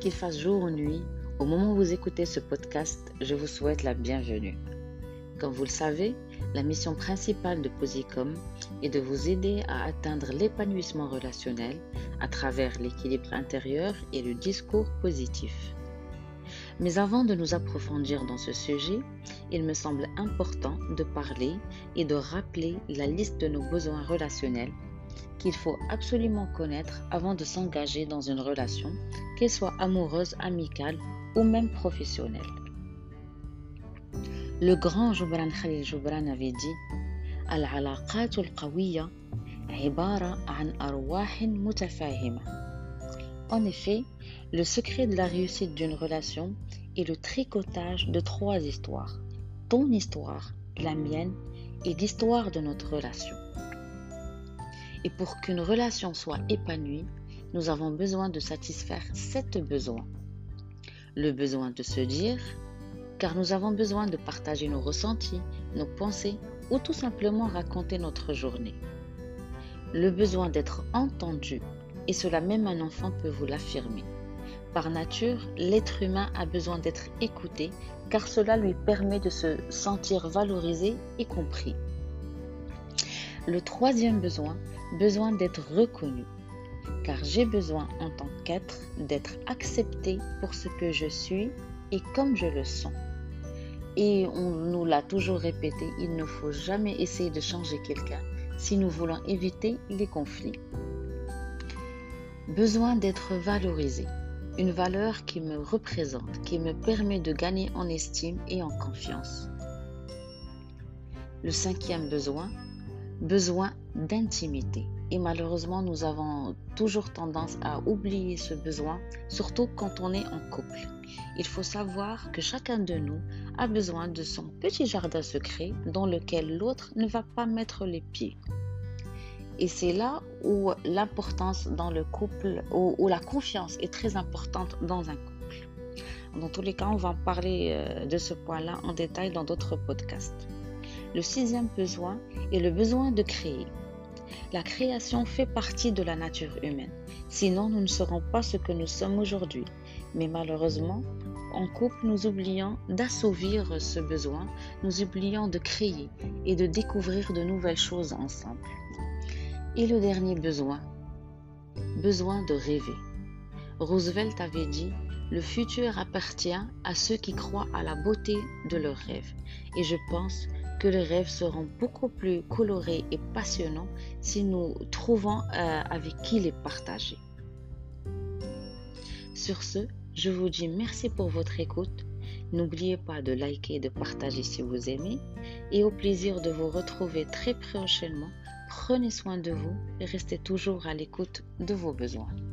qu'il fasse jour ou nuit, au moment où vous écoutez ce podcast, je vous souhaite la bienvenue. Comme vous le savez, la mission principale de Posicom est de vous aider à atteindre l'épanouissement relationnel à travers l'équilibre intérieur et le discours positif. Mais avant de nous approfondir dans ce sujet, il me semble important de parler et de rappeler la liste de nos besoins relationnels qu'il faut absolument connaître avant de s'engager dans une relation, qu'elle soit amoureuse, amicale ou même professionnelle. Le grand Joubran Khalil Joubran avait dit Al-alaqat al-qawiyya ibara an arwah mutafahima. En effet, le secret de la réussite d'une relation est le tricotage de 3 histoires. Ton histoire, la mienne et l'histoire de notre relation. Et pour qu'une relation soit épanouie, nous avons besoin de satisfaire 7 besoins. Le besoin de se dire, car nous avons besoin de partager nos ressentis, nos pensées ou tout simplement raconter notre journée. Le besoin d'être entendu, et cela même un enfant peut vous l'affirmer. Par nature, l'être humain a besoin d'être écouté, car cela lui permet de se sentir valorisé et compris. Le 3e besoin d'être reconnu, car j'ai besoin en tant qu'être d'être accepté pour ce que je suis et comme je le sens. Et on nous l'a toujours répété, il ne faut jamais essayer de changer quelqu'un si nous voulons éviter les conflits. Besoin d'être valorisé, une valeur qui me représente, qui me permet de gagner en estime et en confiance. Le 5e besoin d'intimité. Et malheureusement, nous avons toujours tendance à oublier ce besoin, surtout quand on est en couple. Il faut savoir que chacun de nous a besoin de son petit jardin secret dans lequel l'autre ne va pas mettre les pieds. Et c'est là où l'importance dans le couple, où la confiance est très importante dans un couple. Dans tous les cas, on va parler de ce point-là en détail dans d'autres podcasts. Le 6e besoin est le besoin de créer. La création fait partie de la nature humaine. Sinon, nous ne serons pas ce que nous sommes aujourd'hui. Mais malheureusement, en couple, nous oublions d'assouvir ce besoin, nous oublions de créer et de découvrir de nouvelles choses ensemble. Et le dernier besoin de rêver. Roosevelt avait dit « Le futur appartient à ceux qui croient à la beauté de leurs rêves. » Et je pense que les rêves seront beaucoup plus colorés et passionnants si nous trouvons avec qui les partager. Sur ce, je vous dis merci pour votre écoute. N'oubliez pas de liker et de partager si vous aimez. Et au plaisir de vous retrouver très prochainement. Prenez soin de vous et restez toujours à l'écoute de vos besoins.